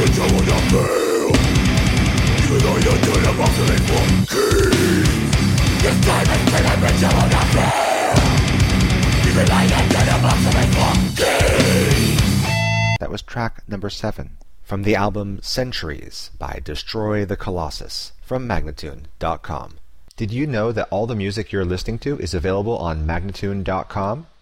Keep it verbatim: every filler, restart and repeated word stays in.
That was track number seven from the album Centuries by Destroy the Colossus from Magnatune dot com. Did you know that all the music you're listening to is available on Magnatune dot com?